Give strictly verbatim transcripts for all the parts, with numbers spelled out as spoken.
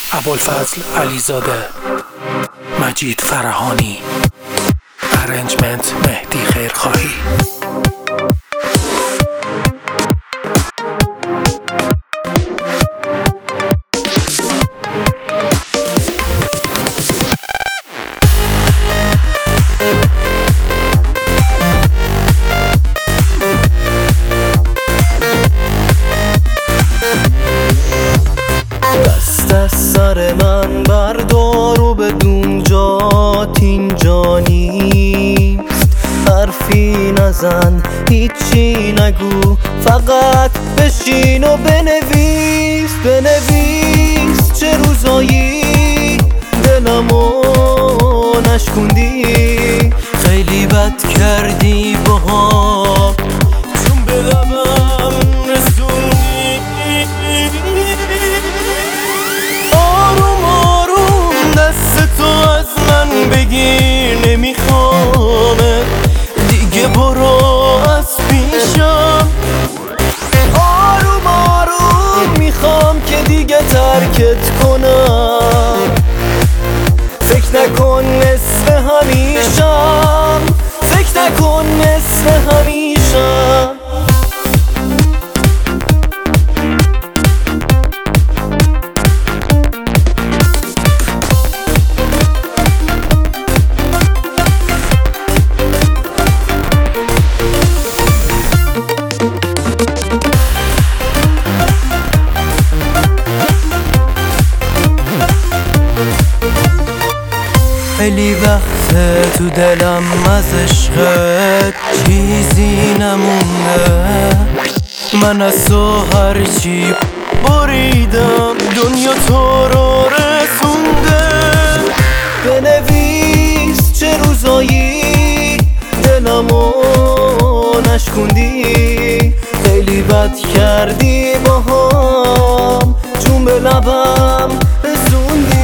ابوالفضل علیزاده، مجید فرهانی، ارنجمنت مهدی خیرخواهی. سر من بردار و بدون جات اینجا نیست. حرفی نزن، هیچی نگو، فقط بشین و بنویس. بنویس چه روزایی دلمو نشکوندی. خیلی بد کردی باها چون به لبم رسوندی. آروم آروم دست تو از من بگیر، نمیخوامه دیگه، برو از پیشم. آروم آروم میخوام که دیگه ترکت کنم. فکر نکن نصف همیشم، فکر نکن نصف همیشم. خیلی وقته تو دلم از عشقت چیزی نمونده. من از تو هرچی بریدم دنیا تو رو رسونده. بنویس چه روزایی دلمو نشکوندی. خیلی بد کردی باهام چون به لبم رسوندی.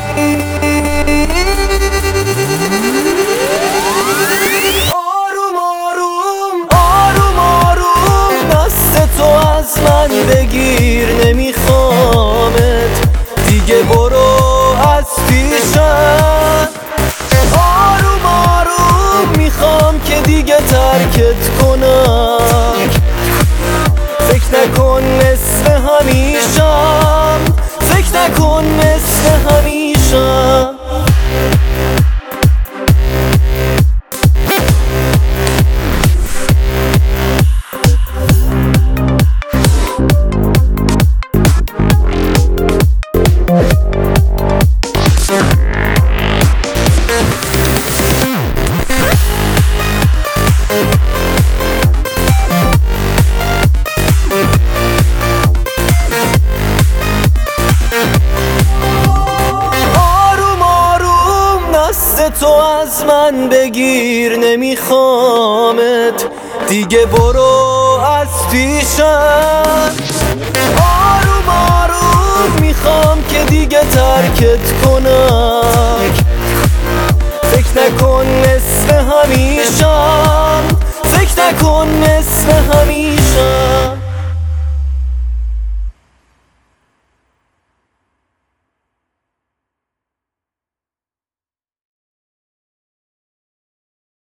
من بگیر، نمیخوامت دیگه، برو از پیشم. آروم آروم میخوام که دیگه ترکت کنم. فکر نکن نصف همیشم، فکر نکن نصف همیشم. تو از من بگیر، نمیخوامت دیگه، برو از پیشم. آروم آروم میخوام که دیگه ترکت کنم. فکر نکن نصف همیشم، فکر نکن نصف همیشم.